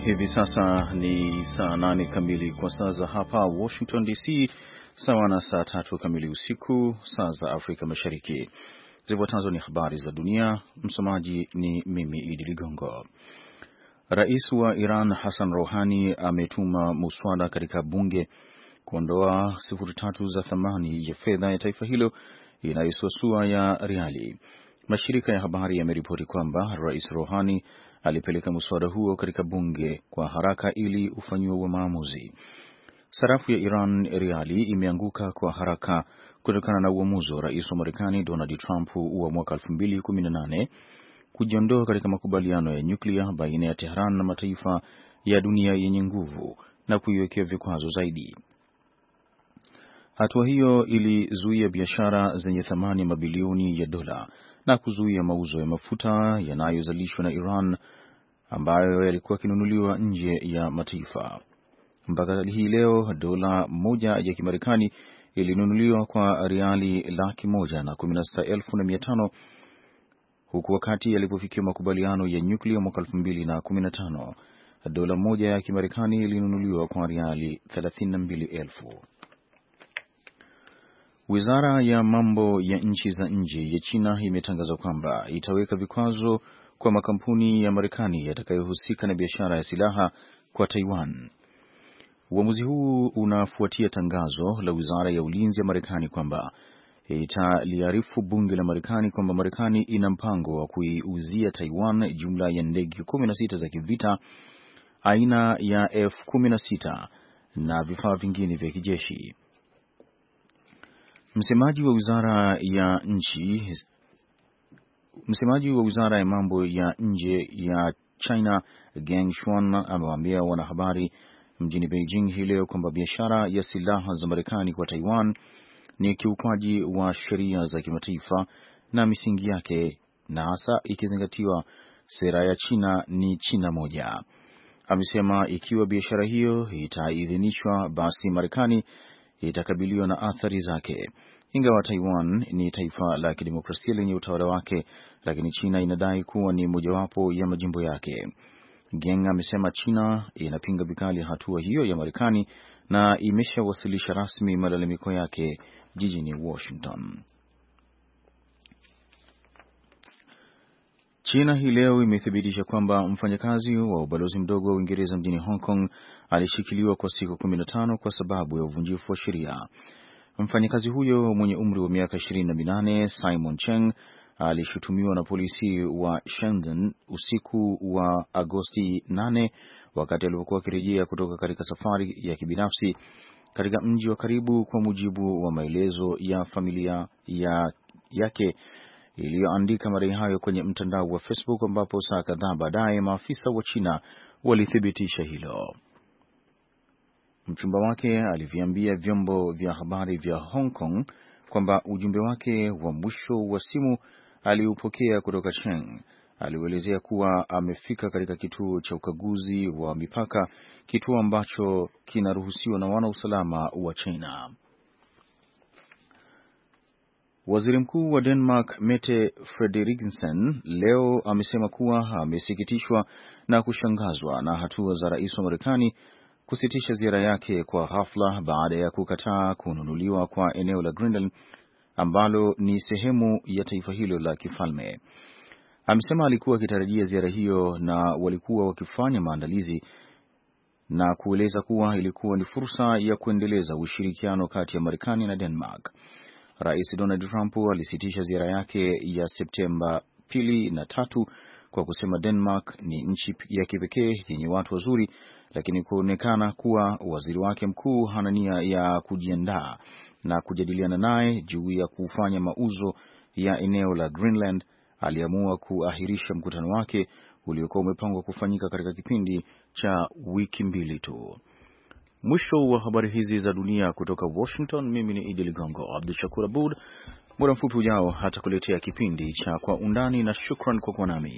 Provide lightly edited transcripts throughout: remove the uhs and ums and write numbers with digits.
Hivi sasa ni saa 8 kamili kwa saa za hapa Washington DC, sawa na saa 3 kamili usiku saa za Afrika Mashariki. Zifuatazo ni habari za dunia, msomaji ni mimi Idi Ligongo. Rais wa Iran Hassan Rouhani ametuma muswada katika bunge kuondoa 0.3 za thamani ya fedha ya taifa hilo inayosuasua ya riali. Mashirika ya habari yameripoti kwamba Rais Rouhani alipeleka muswada huo katika bunge kwa haraka ili ufanyiwe maamuzi. Sarafu ya Iran riali imeanguka kwa haraka kutokana na uamuzi wa Rais wa Marekani Donald Trump wa mwaka 2018 kujiondoa katika makubaliano ya nyuklia baina ya Tehran na mataifa ya dunia yenye nguvu na kuiwekea vikwazo zaidi. Hatua hiyo ilizuia biashara zenye thamani ya mabilioni ya dola na kuzuia mauzo ya mafuta yanayozalishwa na Iran ambayo yalikuwa yakinunuliwa nje ya mataifa. Mpaka hii leo dola moja ya Kimarekani ilinunuliwa kwa riali 116,500 huku wakati yalipofikia makubaliano ya nyuklia mwaka 2015 dola moja ya Kimarekani ilinunuliwa kwa riali 32,000. Wizara ya mambo ya nchi za nje ya China imetangaza kwamba itaweka vikwazo kwa makampuni ya Marekani yatakayohusika na biashara ya silaha kwa Taiwan. Uamuzi huu unafuatia tangazo la Wizara ya Ulinzi ya Marekani kwamba italiarifu bunge la Marekani kwamba Marekani ina mpango wa kuiuzia Taiwan jumla ya ndege 16 za kivita aina ya F-16 na vifaa vingine vya kijeshi. Msemaji wa Wizara ya mambo ya nje ya China Geng Shuang amewaambia wanahabari mjini Beijing hii leo kwamba biashara ya silaha za Marekani kwa Taiwan ni kiukwaji wa sheria za kimataifa na misingi yake, na hasa ikizingatiwa sera ya China ni China moja. Amesema ikiwa biashara hiyo itaidhinishwa, basi Marekani itakabiliwa na athari zake. Ingawa Taiwan ni taifa la kidemokrasia lenye utawala wake, lakini China inadai kuwa ni mojawapo ya majimbo yake. Geng amesema China inapinga vikali hatua hiyo ya Marekani na imeshawasilisha rasmi malalamiko yake jijini Washington. China hii leo imethibitisha kwamba mfanyakazi wa ubalozi mdogo wa Uingereza mjini Hong Kong alishikiliwa kwa siku 15 kwa sababu ya uvunjifu wa sheria. Mfanyakazi huyo mwenye umri wa miaka 28, Simon Cheng, alishutumiwa na polisi wa Shenzhen usiku wa Agosti 8 wakati alipokuwa akirejea kutoka katika safari ya kibinafsi katika mji wa karibu, kwa mujibu wa maelezo ya familia yake iliyoandika madai hayo kwenye mtandao wa Facebook, ambapo saa kadhaa baadaye maafisa wa China walithibitisha hilo. Mchumba wake aliviambia vyombo vya habari vya Hong Kong kwamba ujumbe wake wa mwisho wa simu aliupokea kutoka Cheng. Alielezea kuwa amefika katika kituo cha ukaguzi wa mipaka, kituo ambacho kinaruhusiwa na wanausalama wa China. Waziri Mkuu wa Denmark Mette Frederiksen leo amesema kuwa amesikitishwa na kushangazwa na hatua za rais wa Marekani kusitisha ziara yake kwa ghafla baada ya kukataa kununuliwa kwa eneo la Greenland ambalo ni sehemu ya taifa hilo la kifalme. Amesema alikuwa akitarajia ziara hiyo na walikuwa wakifanya maandalizi, na kueleza kuwa ilikuwa ni fursa ya kuendeleza ushirikiano kati ya Marekani na Denmark. Rais Donald Trump alisitisha ziara yake ya Septemba 2 na 3 kwa kusema Denmark ni nchi ya kipekee yenye watu wazuri, lakini kuonekana kuwa waziri wake mkuu hana nia ya kujiandaa na kujadiliana naye juu ya kufanya mauzo ya eneo la Greenland, aliamua kuahirisha mkutano wake uliokuwa umepangwa kufanyika katika kipindi cha wiki 2 tu. Mwisho wa habari hizi za dunia kutoka Washington, mimi ni Idi Ligongo. Abdul Shakur Abud muda mfupi ujao hatakuletea kipindi cha Kwa Undani, na shukran kwa kuwa nami.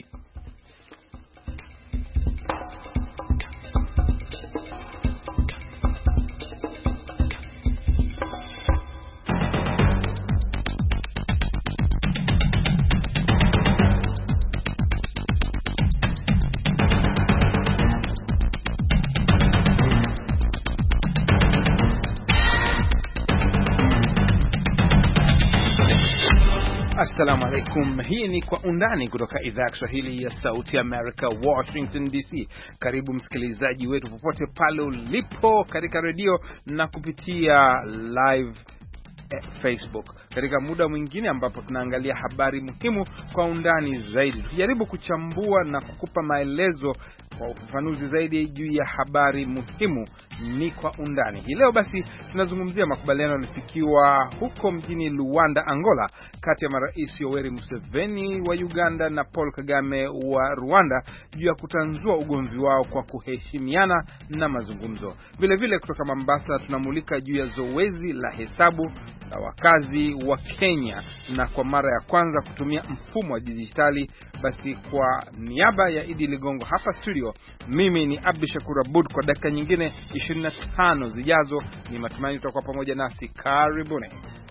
Assalamu alaikum. Hii ni Kwa Undani kutoka idhaa ya Kiswahili ya Sauti America, Washington DC. Karibu msikilizaji wetu popote pale ulipo katika redio na kupitia live Facebook, katika muda mwingine ambapo tunaangalia habari muhimu kwa undani zaidi. Tujaribu kuchambua na kukupa maelezo kwa ufafanuzi zaidi juu ya habari muhimu. Ni Kwa Undani. Hii leo basi tunazungumzia makubaliano yaliyofikiwa huko mjini Luanda, Angola, kati ya marais Yoweri Museveni wa Uganda na Paul Kagame wa Rwanda juu ya kutanzua ugomvi wao kwa kuheshimiana na mazungumzo. Vile vile kutoka Mombasa tunamulika juu ya zoezi la hesabu la wakazi wa Kenya na kwa mara ya kwanza kutumia mfumo wa dijitali. Basi kwa niaba ya Idi Ligongo hapa studio, mimi ni Abdi Shakur Abud. Kwa dakika nyingine 25 zijazo ni matumaini tutakuwa pamoja nasi. Karibuni.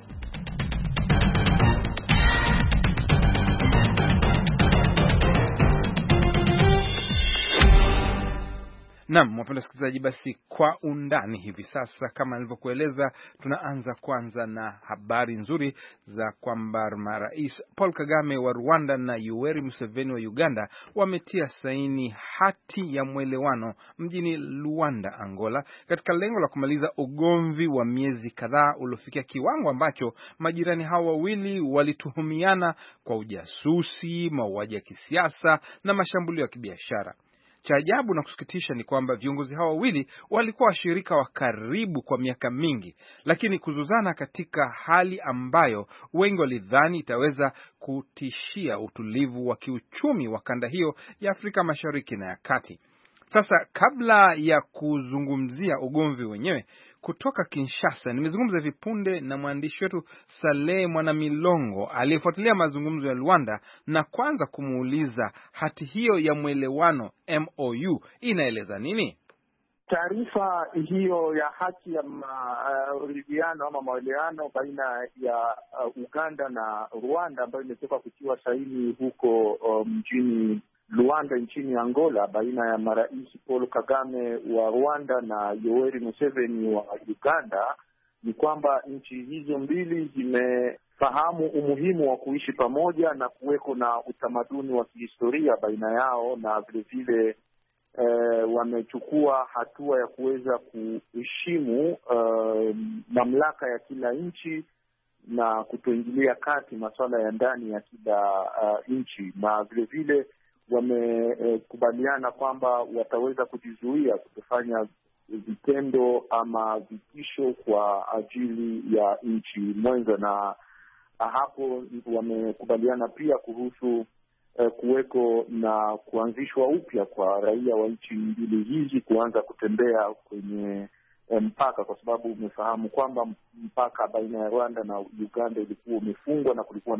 Naam, wapenda wasikilizaji, basi Kwa Undani hivi sasa, kama nilivyokueleza, tunaanza kwanza na habari nzuri za kwamba marais Paul Kagame wa Rwanda na Yoweri Museveni wa Uganda wametia saini hati ya mwelewano mjini Luanda, Angola, katika lengo la kumaliza ugomvi wa miezi kadhaa uliofikia kiwango ambacho majirani hao wawili walituhumiana kwa ujasusi, mauaji ya kisiasa na mashambulio ya kibiashara. Cha ajabu na kusikitisha ni kwamba viongozi hao wawili walikuwa washirika wa karibu kwa miaka mingi, lakini kuzuzana katika hali ambayo wengi walidhani itaweza kutishia utulivu wa kiuchumi wa kanda hiyo ya Afrika Mashariki na ya Kati. Sasa kabla ya kuzungumzia ugomvi wenyewe, kutoka Kinshasa nimezungumza vipunde na mwandishi wetu Saleh Mwanamilongo aliyefuatilia mazungumzo ya Luanda, na kwanza kumuuliza hati hiyo ya mwelewano MOU inaeleza nini? Taarifa hiyo ya hati ya maridhiano ama maelewano baina ya Uganda na Rwanda ambayo imetoka kutiwa saini huko mjini Luanda nchini Angola baina ya marais Paul Kagame wa Rwanda na Yoweri Museveni wa Uganda ni kwamba nchi hizo mbili zimefahamu umuhimu wa kuishi pamoja na kuweko na utamaduni wa kihistoria baina yao, na vile vile wamechukua hatua ya kuweza kuheshimu mamlaka ya kila nchi na kutoingilia kati masuala ya ndani ya kila nchi, na vile vile wamekubaliana kwamba wataweza kujizuia kutofanya vitendo ama vitisho kwa ajili ya nchi mwenza, na hapo wamekubaliana pia kuhusu kuweko na kuanzishwa upya kwa raia wa nchi mbili hizi kuanza kutembea kwenye mpaka, kwa sababu umefahamu kwamba mpaka baina ya Rwanda na Uganda ilikuwa umefungwa na kulikuwa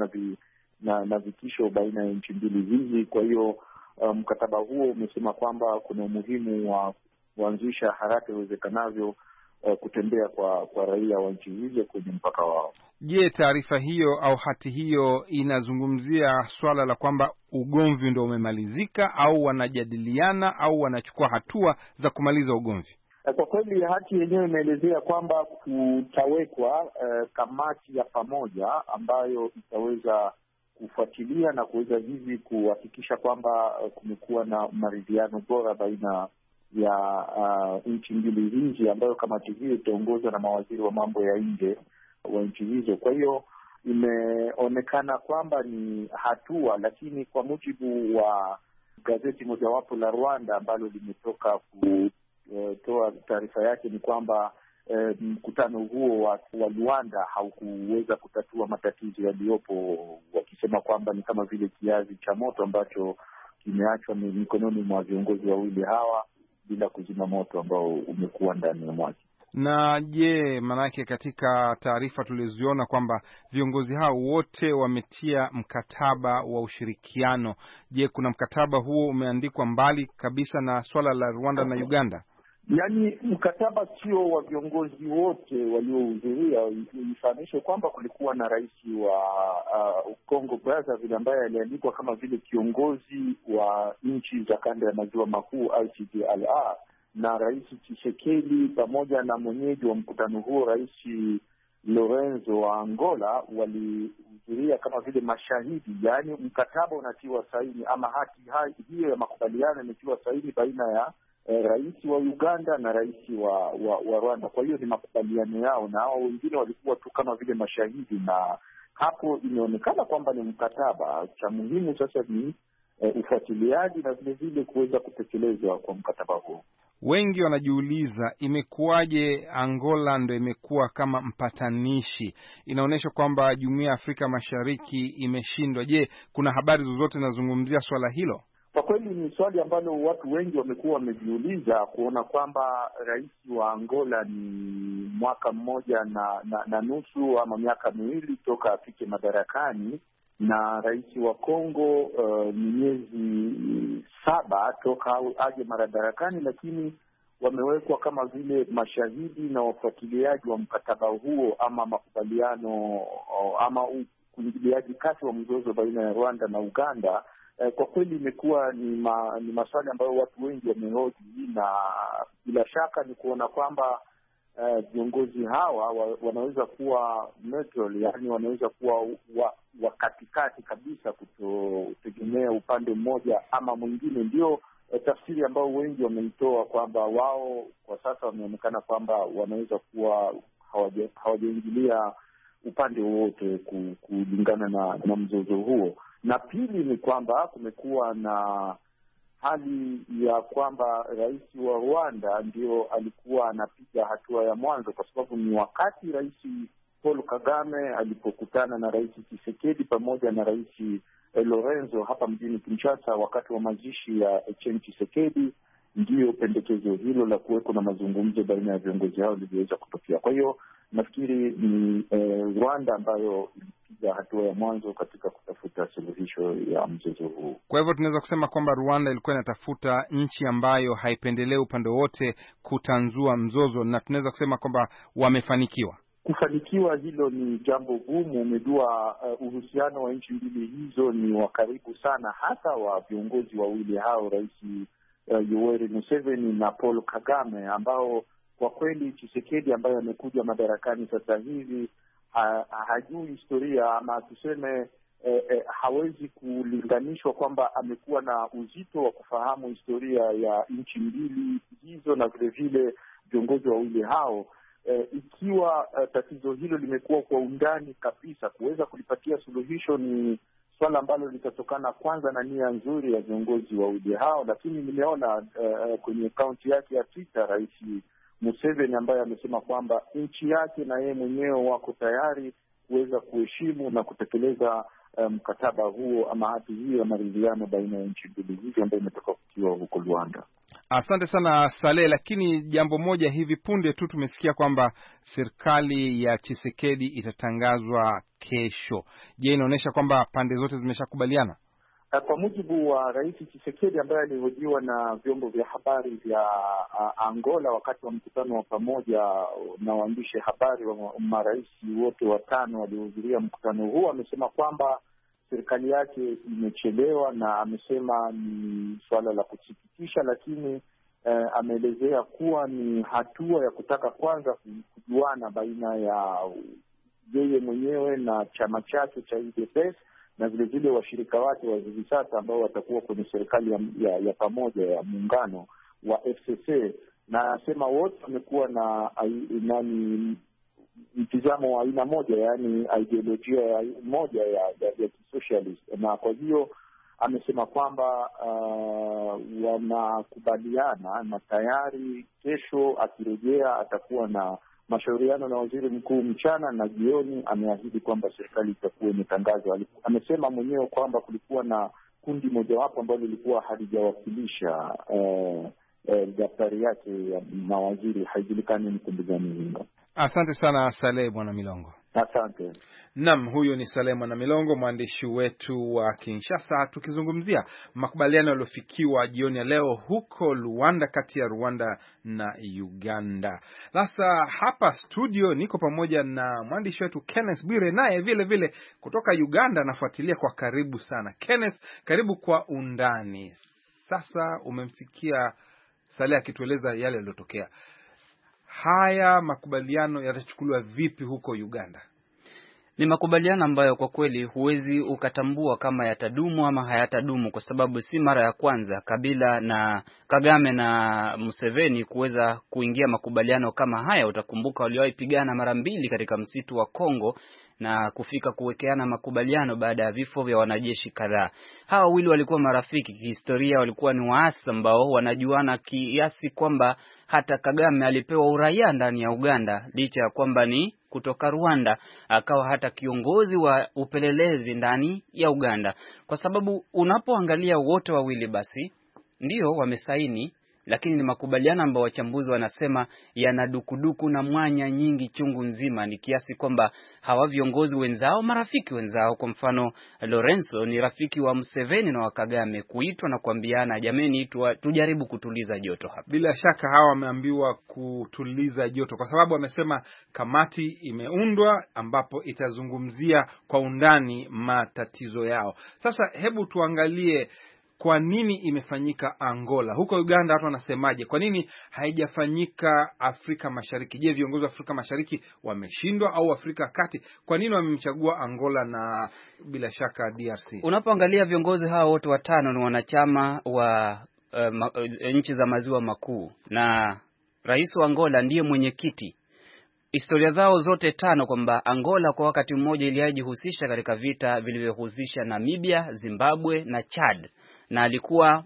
na vitisho baina ya nchi mbili hizi. Kwa hiyo mkataba huo umesema kwamba kuna umuhimu wa kuanzisha haraka iwezekanavyo kutembea kwa raia wa nchi hizo kwenye mpaka wao. Je, taarifa hiyo au hati hiyo inazungumzia swala la kwamba ugomvi ndio umemalizika au wanajadiliana au wanachukua hatua za kumaliza ugomvi? Kwa kweli hati yenyewe imeelezea kwamba kutawekwa kamati ya pamoja ambayo itaweza kufuatilia na kuweza hivi kuhakikisha kwamba kumekuwa na maridhiano bora baina ya nchi mbili hizi, ambayo kamati hiyo itaongozwa na mawaziri wa mambo ya nje wa nchi hizo. Kwa hiyo imeonekana kwamba ni hatua, lakini kwa mujibu wa gazeti mojawapo la Rwanda ambalo limetoka kutoa taarifa yake ni kwamba mkutano huo wa Luanda haukuweza kutatua matatizo yaliyopo, wakisema kwamba ni kama vile kiazi cha moto ambacho kimeachwa mikononi mwa viongozi wawili hawa bila kuzima moto ambao umekuwa ndani ya mwake. Na je, manake katika taarifa tuliziona kwamba viongozi hao wote wametia mkataba wa ushirikiano. Je, kuna mkataba huo umeandikwa mbali kabisa na swala la Rwanda na Uganda? Yaani mkataba sio wa viongozi wote waliohudhuria. Ifahamishe kwamba kulikuwa na rais wa Congo Brazzaville ambaye aliandikwa kama vile kiongozi wa nchi za kanda ya maziwa makuu ICGLR, na Rais Tshisekedi pamoja na mwenyeji wa mkutano huo Rais Lorenzo wa Angola fikiria kama vile mashahidi, yaani mkataba unatiwa saini ama hati hiyo ya makubaliano imetiwa saini baina ya rais wa Uganda na rais wa Rwanda. Kwa hiyo ni makubaliano yao, na hao wengine walikuwa tu kama vile mashahidi, na hapo imeonekana kwamba ni mkataba. Cha muhimu sasa ni ufuatiliaji na vile vile kuweza kutekelezwa kwa mkataba huo. Wengi wanajiuliza imekuwaje Angola ndo imekuwa kama mpatanishi. Inaonyesha kwamba Jumuiya ya Afrika Mashariki imeshindwa. Je, kuna habari zozote zinazungumzia swala hilo? Kwa kweli ni swali ambalo watu wengi wamekuwa wamejiuliza, kuona kwamba rais wa Angola ni mwaka mmoja na nusu ama miaka miwili toka afike madarakani, na rais wa Kongo ni miezi 7 toka aje madarakani, lakini wamewekwa kama vile mashahidi na wafuatiliaji wa mkataba huo ama makubaliano ama uingiliaji kati wa mzozo baina ya Rwanda na Uganda. Kwa kweli imekuwa ni maswali ambayo watu wengi wamehoji, na bila shaka ni kuona kwamba viongozi hawa wanaweza kuwa neutral, yani wanaweza kuwa wa katikati kabisa, kutotegemea upande mmoja ama mwingine. Ndio tafsiri ambayo wengi wameitoa, kwamba wao kwa sasa wameonekana kwamba wanaweza kuwa hawajaingilia upande wowote kulingana na mzozo huo. Na pili ni kwamba kumekuwa na hali ya kwamba rais wa Rwanda ndio alikuwa anapiga hatua ya mwanzo, kwa sababu ni wakati rais Paul Kagame alipokutana na rais Tshisekedi pamoja na rais Lorenzo hapa mjini Kinshasa wakati wa mazishi ya Etienne Tshisekedi, ndio pendekezo hilo la kuweko na mazungumzo baina ya viongozi hao liliweza kutokea. Kwa hiyo nafikiri ni Rwanda ambayo ilipiga hatua ya mwanzo katika kutafuta suluhisho ya mzozo huu. Kwa hivyo tunaweza kusema kwamba Rwanda ilikuwa inatafuta nchi ambayo haipendelee upande wote kutanzua mzozo, na tunaweza kusema kwamba wamefanikiwa. Kufanikiwa hilo ni jambo gumu. Umejua uhusiano wa nchi mbili hizo ni wa karibu sana, hasa wa viongozi wawili hao, rais Yoweri Museveni na Paul Kagame, ambao kwa kweli Tshisekedi ambaye amekuja madarakani sasa hivi hajui historia, ama tuseme hawezi kulinganishwa kwamba amekuwa na uzito wa kufahamu historia ya nchi mbili hizo na vile vile viongozi wawili hao. Ikiwa tatizo hilo limekuwa kwa undani kabisa, kuweza kulipatia suluhisho ni swala ambalo litatokana kwanza na nia nzuri ya viongozi wawili hao. Lakini nimeona kwenye akaunti yake ya Twitter rais Museveni ambaye amesema kwamba nchi yake na yeye mwenyewe wako tayari kuweza kuheshimu na kutekeleza mkataba huo ama hati hiyo ya maridhiano baina ya nchi mbili hizo ambayo imetoka kutiwa huko Rwanda. Asante sana Saleh, lakini jambo moja, hivi punde tu tumesikia kwamba serikali ya Tshisekedi itatangazwa kesho. Je, inaonyesha kwamba pande zote zimeshakubaliana? Kwa mujibu wa rais Tshisekedi ambaye alihojiwa na vyombo vya habari vya Angola wakati wa mkutano wa pamoja na waandishi habari wa marais wote watano waliohudhuria mkutano huu, amesema kwamba serikali yake imechelewa, na amesema ni suala la kusikitisha, lakini ameelezea kuwa ni hatua ya kutaka kwanza kujuana baina ya yeye mwenyewe na chama chake cha UDPS na vile vile washirika wake wa hivi sasa ambao watakuwa kwenye serikali ya pamoja ya muungano wa FCC. Na anasema wote wamekuwa na mtizamo wa aina moja, yaani ideolojia moja ya socialist, na kwa hiyo amesema kwamba wanakubaliana na tayari kesho akirejea atakuwa na mashauriano na waziri mkuu mchana, na jioni ameahidi kwamba serikali itakuwa imetangazwa. Amesema mwenyewe kwamba kulikuwa na kundi mojawapo ambalo lilikuwa halijawakilisha daftari yake ya mawaziri, haijulikani ni kundi gani hilo. Asante sana Saleh Bwana Milongo. Asante. Naam, huyo ni Saleh Mwana Milongo, mwandishi wetu wa Kinshasa, tukizungumzia makubaliano yaliyofikiwa jioni ya leo huko Luanda, kati ya Rwanda na Uganda. Sasa hapa studio niko pamoja na mwandishi wetu Kenneth Bwire, naye vile vile kutoka Uganda anafuatilia kwa karibu sana. Kenneth, karibu kwa undani. Sasa umemsikia Saleh akitueleza yale yaliyotokea. Haya makubaliano yatachukuliwa vipi huko Uganda? Ni makubaliano ambayo kwa kweli huwezi ukatambua kama yatadumu ama hayatadumu, kwa sababu si mara ya kwanza Kabila na Kagame na Museveni kuweza kuingia makubaliano kama haya. Utakumbuka waliwahi pigana mara mbili katika msitu wa Kongo na kufika kuwekeana makubaliano baada ya vifo vya wanajeshi kadhaa. Hawa wawili walikuwa marafiki kihistoria, walikuwa ni waasi ambao wanajuana kiasi kwamba hata Kagame alipewa uraia ndani ya Uganda licha ya kwamba ni kutoka Rwanda, akawa hata kiongozi wa upelelezi ndani ya Uganda. Kwa sababu unapoangalia wote wawili basi ndio wamesaini, lakini ni makubaliano ambayo wachambuzi wanasema yana dukuduku na mwanya nyingi chungu nzima, ni kiasi kwamba hawa viongozi wenzao, marafiki wenzao, kwa mfano Lorenzo ni rafiki wa Museveni na wa Kagame, kuitwa na kuambiana jameni tujaribu kutuliza joto hapa. Bila shaka hawa wameambiwa kutuliza joto kwa sababu wamesema kamati imeundwa ambapo itazungumzia kwa undani matatizo yao. Sasa hebu tuangalie kwa nini imefanyika Angola. Huko Uganda watu wanasemaje? Kwa nini haijafanyika Afrika Mashariki? Je, viongozi wa Afrika Mashariki wameshindwa au Afrika Kati? Kwa nini wamemchagua Angola na bila shaka DRC? Unapoangalia viongozi hawa wote watano ni wanachama wa nchi za maziwa makuu na rais wa Angola ndiye mwenyekiti. Historia zao zote tano kwamba Angola kwa wakati mmoja ilijihusisha katika vita vilivyohusisha Namibia, Zimbabwe na Chad. Na alikuwa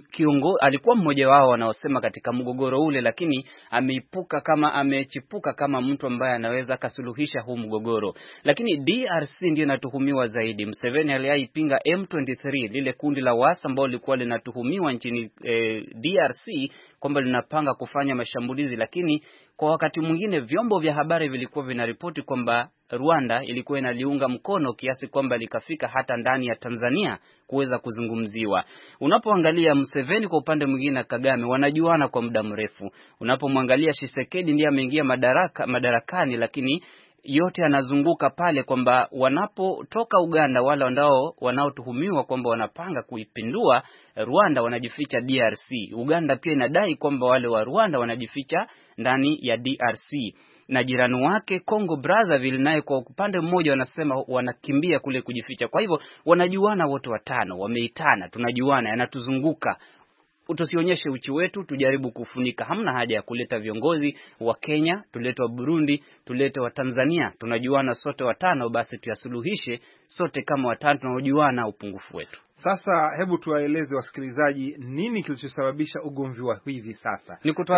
mmoja wao wanaosema katika mgogoro ule, lakini amechipuka kama mtu ambaye anaweza kasuluhisha huu mgogoro. Lakini DRC ndio inatuhumiwa zaidi. Museveni aliipinga M23, lile kundi la waasi ambao lilikuwa linatuhumiwa nchini DRC kwamba linapanga kufanya mashambulizi, lakini kwa wakati mwingine vyombo vya habari vilikuwa vinaripoti kwamba Rwanda ilikuwa inaliunga mkono kiasi kwamba likafika hata ndani ya Tanzania kuweza kuzungumziwa. Unapoangalia Museveni kwa upande mwingine na Kagame wanajuana kwa muda mrefu. Unapomwangalia Tshisekedi ndiye ameingia madarakani, lakini yote anazunguka pale kwamba wanapotoka Uganda wale wanaotuhumiwa kwamba wanapanga kuipindua Rwanda wanajificha DRC. Uganda pia inadai kwamba wale wa Rwanda wanajificha ndani ya DRC. Na jirani wake Congo Brazzaville naye kwa upande mmoja wanasema wanakimbia kule kujificha. Kwa hivyo wanajuana wote watano, wameitana, tunajuana, yanatuzunguka. Tusionyeshe uchi wetu, tujaribu kufunika. Hamna haja ya kuleta viongozi wa Kenya, tulete wa Burundi, tulete wa Tanzania. Tunajuana sote watano, basi tuyasuluhishe sote kama watano, tunajuana upungufu wetu. Sasa hebu tuwaeleze wasikilizaji nini kilichosababisha ugomvi wa hivi sasa.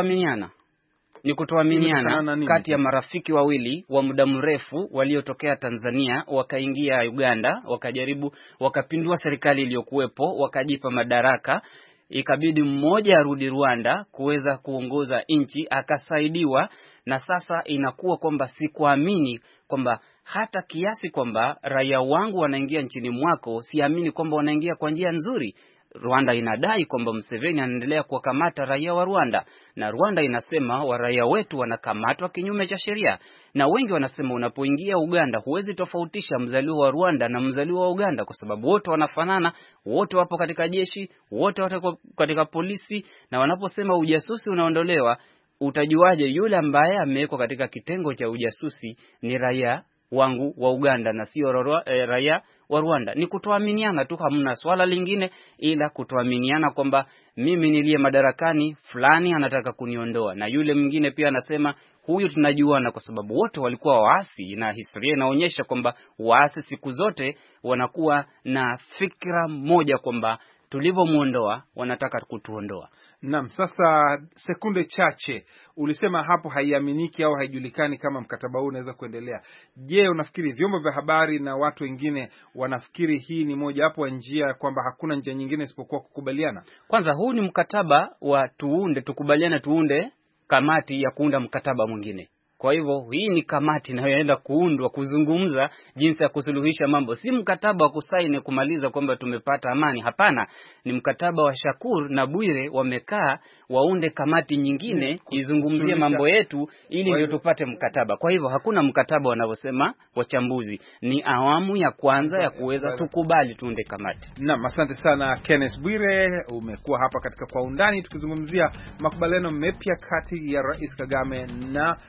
Ni kutoaminiana kati ya marafiki wawili wa muda mrefu waliotokea Tanzania wakaingia Uganda, wakapindua serikali iliyokuwepo, wakajipa madaraka. Ikabidi mmoja arudi Rwanda kuweza kuongoza nchi, akasaidiwa, na sasa inakuwa kwamba sikuamini kwamba hata kiasi kwamba raia wangu wanaingia nchini mwako, siamini kwamba wanaingia kwa njia nzuri. Rwanda inadai kwamba Museveni anaendelea kuwakamata raia wa Rwanda, na Rwanda inasema wa raia wetu wanakamatwa kinyume cha sheria. Na wengi wanasema unapoingia Uganda huwezi tofautisha mzaliwa wa Rwanda na mzaliwa wa Uganda, kwa sababu wote wanafanana, wote wapo katika jeshi, wote wapo katika polisi, na wanaposema ujasusi unaondolewa, utajuaje yule ambaye amewekwa katika kitengo cha ujasusi ni raia wangu wa Uganda na sio raia wa Rwanda? Ni kutoaminiana tu, hamna swala lingine ila kutoaminiana kwamba mimi niliye madarakani fulani anataka kuniondoa, na yule mwingine pia anasema huyu tunajuana, kwa sababu wote walikuwa waasi, na historia inaonyesha kwamba waasi siku zote wanakuwa na fikra moja kwamba tulivyomuondoa wanataka kutuondoa. Naam, sasa sekunde chache ulisema hapo haiaminiki au haijulikani kama mkataba huu unaweza kuendelea. Je, unafikiri vyombo vya habari na watu wengine wanafikiri hii ni moja hapo njia, kwamba hakuna njia nyingine isipokuwa kukubaliana? Kwanza huu ni mkataba wa tukubaliane tuunde kamati ya kuunda mkataba mwingine. Kwa hivyo hii ni kamati inayoenda kuundwa kuzungumza jinsi ya kusuluhisha mambo. Si mkataba wa kusaini kumaliza kwamba tumepata amani. Hapana, ni mkataba wa Shakur na Bwire wamekaa waunde kamati nyingine izungumzie mambo yetu ili ndio tupate mkataba. Kwa hivyo hakuna mkataba wanavyosema wachambuzi. Ni awamu ya kwanza ya kuweza tukubali tuunde kamati. Naam, asante sana Kenneth Bwire, umekuwa hapa katika Kwa Undani tukizungumzia makubaliano mapya kati ya Rais Kagame na Rais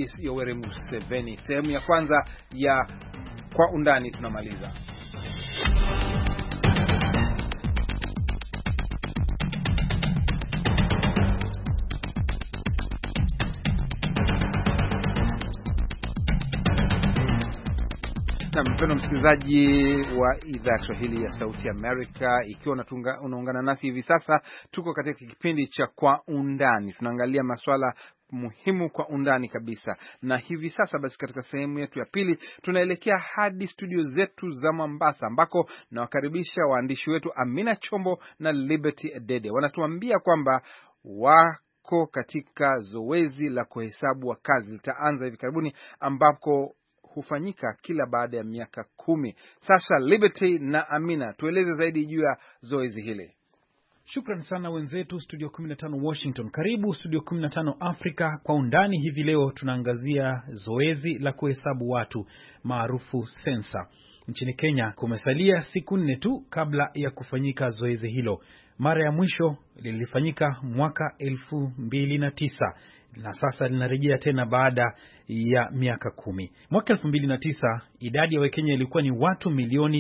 Rais Yoweri Museveni. Sehemu ya kwanza ya Kwa Undani tunamaliza. Na mpendwa msikilizaji wa idhaa ya Kiswahili ya Sauti Amerika, ikiwa unaungana nasi hivi sasa, tuko katika kipindi cha Kwa Undani. Tunaangalia masuala muhimu kwa undani kabisa. Na hivi sasa basi, katika sehemu yetu ya pili tunaelekea hadi studio zetu za Mombasa, ambako nawakaribisha waandishi wetu Amina Chombo na Liberty Adede. Wanatuambia kwamba wako katika zoezi la kuhesabu wakazi, litaanza hivi karibuni, ambako hufanyika kila baada ya miaka 10. Sasa Liberty na Amina, tueleze zaidi juu ya zoezi hili. Shukran sana wenzetu studio 15 Washington. Karibu studio 15 Afrika. Kwa undani hivi leo tunaangazia zoezi la kuhesabu watu maarufu sensa. Nchini Kenya kumesalia siku 4 tu kabla ya kufanyika zoezi hilo. Mara ya mwisho lilifanyika mwaka 2009 na sasa linarejea tena baada ya miaka 10. Mwaka 2009 idadi ya Wakenya ilikuwa ni watu milioni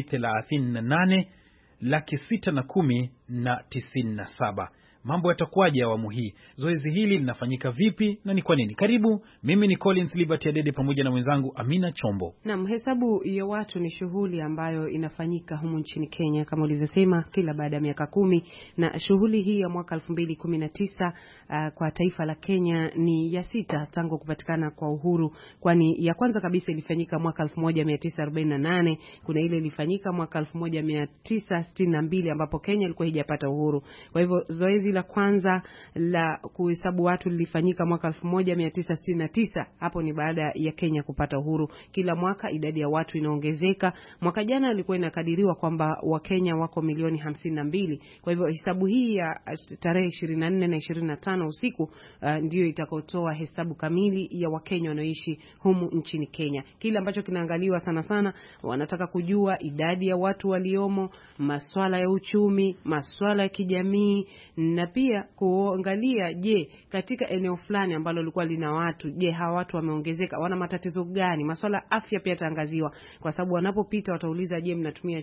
38,610,097. Mambo yatakuwaje awamu hii? Zoezi hili linafanyika vipi na ni kwa nini? Karibu, mimi ni Collins Liberty Adede pamoja na mwenzangu Amina Chombo. Naam, hesabu ya watu ni shughuli ambayo inafanyika humu nchini Kenya kama ulivyosema kila baada ya miaka 10, na shughuli hii ya mwaka 2019 kwa taifa la Kenya ni ya 6 tangu kupatikana kwa uhuru, kwani ya kwanza kabisa ilifanyika mwaka 1948, kuna ile ilifanyika mwaka 1962 ambapo Kenya ilikuwa haijapata uhuru. Kwa hivyo zoezi la kwanza la kuhesabu watu lilifanyika mwaka 1969, hapo ni baada ya Kenya kupata uhuru. Kila mwaka idadi ya watu inaongezeka. Mwaka jana ilikuwa inakadiriwa kwamba Wakenya wako milioni 52. Kwa hivyo hesabu hii ya tarehe 24 na 25 usiku ndio itakayotoa hesabu kamili ya Wakenya wanaoishi humu nchini Kenya. Kile ambacho kinaangaliwa sana sana, wanataka kujua idadi ya watu waliomo, masuala ya uchumi, masuala ya kijamii, na pia kuangalia je, katika eneo fulani ambalo lilikuwa lina watu, je hawa watu wameongezeka, wana matatizo gani? Masuala afya pia taangaziwa, kwa sababu wanapopita watauliza, je, mnatumia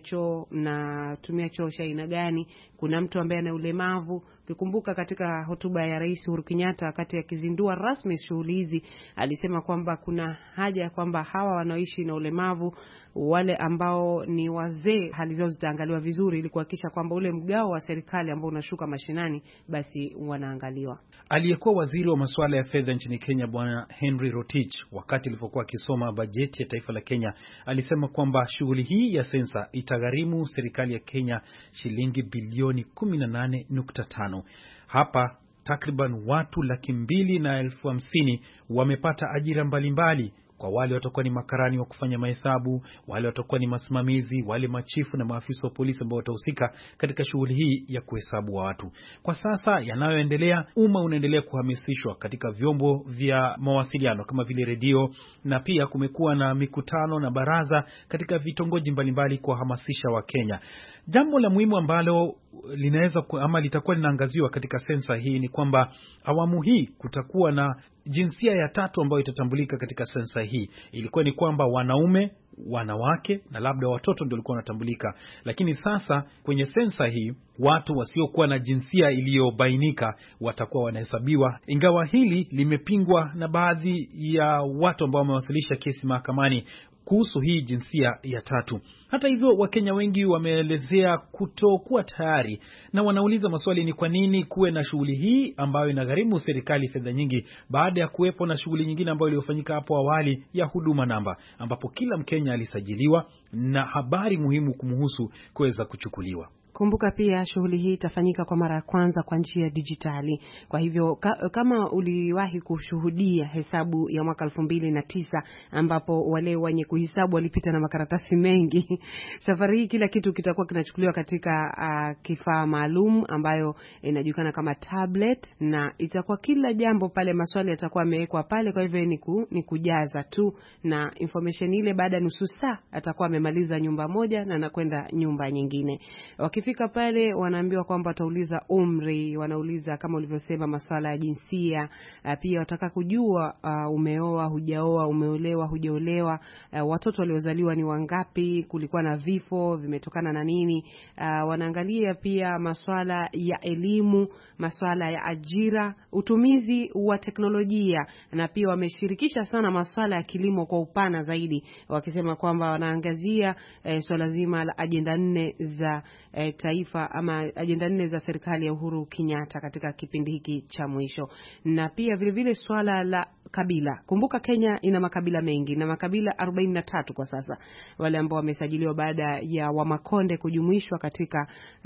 choo cha aina gani? Kuna mtu ambaye ana ulemavu. Ukikumbuka katika hotuba ya Rais Uhuru Kenyatta wakati akizindua rasmi shughuli hizi, alisema kwamba kuna haja ya kwamba hawa wanaoishi na ulemavu, wale ambao ni wazee, hali zao zitaangaliwa vizuri ili kuhakikisha kwamba ule mgao wa serikali ambao unashuka mashinani basi wanaangaliwa. Aliyekuwa waziri wa masuala ya fedha nchini Kenya Bwana Henry Rotich, wakati alipokuwa akisoma bajeti ya taifa la Kenya, alisema kwamba shughuli hii ya sensa itagharimu serikali ya Kenya shilingi bilioni 18.5. Hapa takriban watu 250,000 wamepata ajira mbalimbali. Kwa wale watakuwa ni makarani wa kufanya mahesabu, wale watakuwa ni masimamizi, wale machifu na maafisa wa polisi ambao watahusika katika shughuli hii ya kuhesabu watu. Kwa sasa yanayoendelea, umma unaendelea kuhamasishwa katika vyombo vya mawasiliano kama vile redio, na pia kumekuwa na mikutano na baraza katika vitongoji mbalimbali kuhamasisha Wakenya. Jambo la muhimu ambalo linaweza ama litakuwa linaangaziwa katika sensa hii ni kwamba awamu hii kutakuwa na jinsia ya 3 ambayo itatambulika katika sensa hii. Ilikuwa ni kwamba wanaume, wanawake na labda watoto ndio walikuwa wanatambulika, lakini sasa kwenye sensa hii watu wasiokuwa na jinsia iliyobainika watakuwa wanahesabiwa, ingawa hili limepingwa na baadhi ya watu ambao wamewasilisha kesi mahakamani kuhusu hii jinsia ya 3. Hata hivyo, Wakenya wengi wameelezea kutokuwa tayari na wanauliza maswali, ni kwa nini kuwe na shughuli hii ambayo inagharimu serikali fedha nyingi baada ya kuwepo na shughuli nyingine ambayo iliyofanyika hapo awali ya huduma namba, ambapo kila Mkenya alisajiliwa na habari muhimu kumhusu kuweza kuchukuliwa. Kumbuka pia shughuli hii itafanyika kwa mara ya kwanza kwa njia ya dijitali. Kwa hivyo kama uliwahi kushuhudia hesabu ya mwaka 2009 ambapo wale wenye kuhesabu walipita na makaratasi mengi, safari hii kila kitu kitakuwa kinachukuliwa katika kifaa maalum ambayo inajulikana kama tablet, na itakuwa kila jambo pale, maswali yatakuwa yamewekwa pale. Kwa hivyo ni kujaza tu, na information ile baada nusu saa atakuwa amemaliza nyumba moja na anakwenda nyumba nyingine. Wakifika wakifika pale wanaambiwa kwamba watauliza umri, wanauliza kama ulivyosema masuala ya jinsia, pia wataka kujua umeoa, hujaoa, umeolewa, hujaolewa, watoto waliozaliwa ni wangapi, kulikuwa na vifo, vimetokana na nini. Wanaangalia pia masuala ya elimu, masuala ya ajira, utumizi wa teknolojia, na pia wameshirikisha sana masuala ya kilimo kwa upana zaidi, wakisema kwamba wanaangazia swala zima la ajenda 4 za taifa ama ajenda 4 za serikali ya Uhuru Kenyatta katika kipindi hiki cha mwisho. Na pia vile vile swala la kabila. Kumbuka Kenya ina makabila mengi, na makabila 43 kwa sasa, wale ambao wamesajiliwa baada ya Wamakonde kujumuishwa katika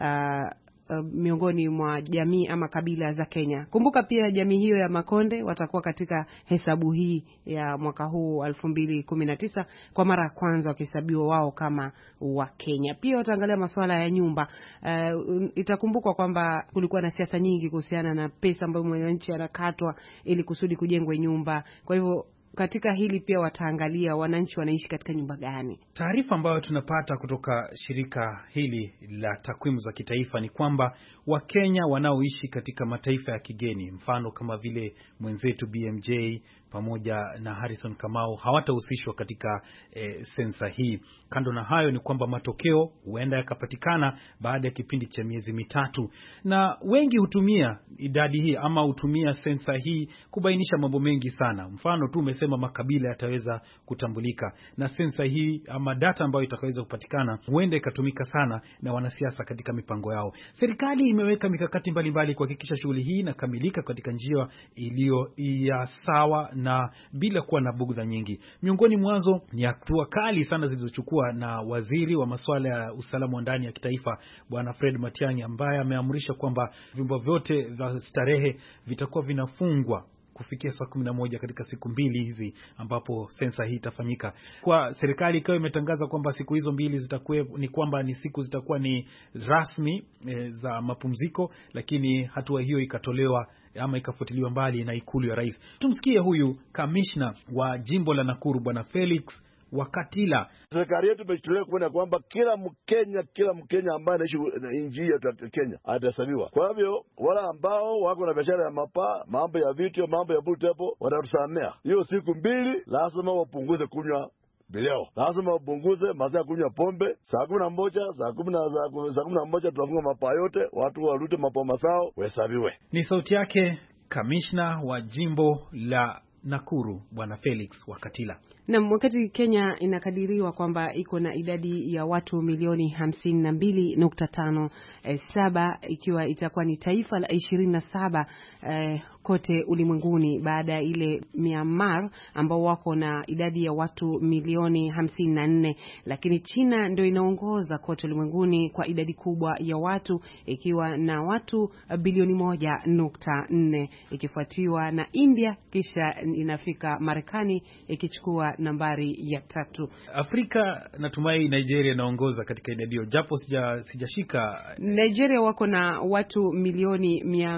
miongoni mwa jamii ama kabila za Kenya. Kumbuka pia jamii hiyo ya Makonde watakuwa katika hesabu hii ya mwaka huu 2019 kwa mara ya kwanza wakihesabiwa wao kama wa Kenya. Pia wataangalia masuala ya nyumba. Itakumbukwa kwamba kulikuwa na siasa nyingi kuhusiana na pesa ambayo mwananchi anakatwa ili kusudi kujengwe nyumba. Kwa hivyo katika hili pia wataangalia wananchi wanaishi katika nyumba gani. Taarifa ambayo tunapata kutoka shirika hili la takwimu za kitaifa ni kwamba Wakenya wanaoishi katika mataifa ya kigeni, mfano kama vile mwenzetu BMJ pamoja na Harrison Kamau, hawatahusishwa katika sensa hii. Kando na hayo ni kwamba matokeo huenda yakapatikana baada ya kipindi cha miezi mitatu, na wengi hutumia idadi hii ama hutumia sensa hii kubainisha mambo mengi sana. Mfano tu umesema makabila yataweza kutambulika, na sensa hii ama data ambayo itakaweza kupatikana huenda ikatumika sana na wanasiasa katika mipango yao. Serikali imeweka mikakati mbalimbali kuhakikisha shughuli hii inakamilika katika njia iliyo ya sawa na bila kuwa na bugdha nyingi. Miongoni mwanzo ni hatua kali sana zilizochukua na waziri wa masuala ya usalama wa ndani ya kitaifa Bwana Fred Matiang'i, ambaye ameamrisha kwamba vyumba vyote vya starehe vitakuwa vinafungwa kufikia saa 11 katika siku mbili hizi ambapo sensa hii itafanyika. Kwa serikali ikawa imetangaza kwamba siku hizo mbili zitakuwa ni kwamba ni siku zitakuwa ni rasmi za mapumziko, lakini hatua hiyo ikatolewa ama ikafuatiliwa mbali na ikulu ya rais. Tumsikie huyu kamishna wa jimbo la Nakuru Bwana Felix Wakatila. Serikali yetu imejitolea kuona kwamba kila Mkenya ambaye anaishi nchi ya Kenya atahesabiwa. Kwa hivyo wale ambao wako na biashara ya mambo ya vitu, mambo ya bultepo watatusamea. Hiyo siku mbili lazima wapunguze kunywa bileo. Lazima wapunguze masaa ya kunywa pombe. Saa 11 tunafunga mapaa yote, watu warudi mapaa masao wahesabiwe. Ni sauti yake kamishna wa jimbo la Nakuru Bwana Felix Wakatila. Na wakati Kenya inakadiriwa kwamba iko na idadi ya watu milioni 52.57, ikiwa itakuwa ni taifa la 27 kote ulimwenguni baada ya ile Myanmar ambao wako na idadi ya watu milioni 54, lakini China ndio inaongoza kote ulimwenguni kwa idadi kubwa ya watu ikiwa na watu bilioni 1.4, ikifuatiwa na India, kisha inafika Marekani ikichukua nambari ya 3. Afrika natumai Nigeria inaongoza katika idadi hiyo, japo sijashika. Nigeria wako na watu milioni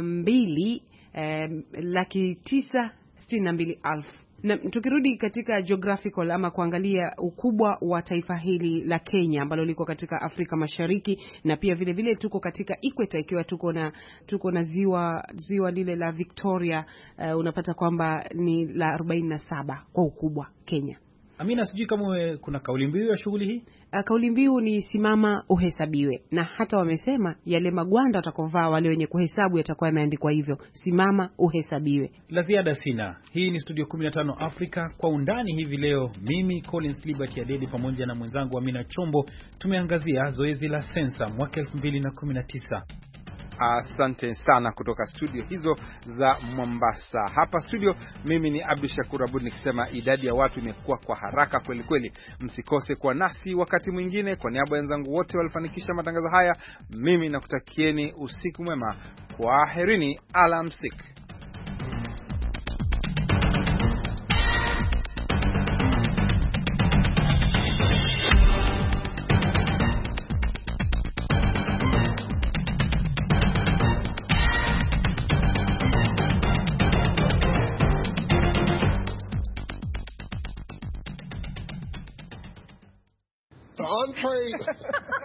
200,962,000. Na tukirudi katika geographical ama kuangalia ukubwa wa taifa hili la Kenya ambalo liko katika Afrika Mashariki, na pia vile vile tuko katika equator, ikiwa tuko na ziwa lile la Victoria, unapata kwamba ni la 47 kwa ukubwa Kenya. Amina, sijui kama kuna kauli mbiu ya shughuli hii. Kauli mbiu ni simama uhesabiwe, na hata wamesema yale magwanda watakovaa wale wenye kuhesabu yatakuwa yameandikwa hivyo, simama uhesabiwe. La ziada sina. Hii ni Studio 15 Afrika kwa undani hivi leo. Mimi Collins Liberty Adede pamoja na mwenzangu Amina Chombo tumeangazia zoezi la sensa mwaka 2019. Asante sana kutoka studio hizo za Mombasa. Hapa studio mimi ni Abdul Shakur Abud nikisema idadi ya watu imekuwa kwa haraka kweli kweli. Msikose kwa nasi wakati mwingine. Kwa niaba ya wenzangu wote walifanikisha matangazo haya, mimi nakutakieni usiku mwema. Kwaherini, alamsik. Entree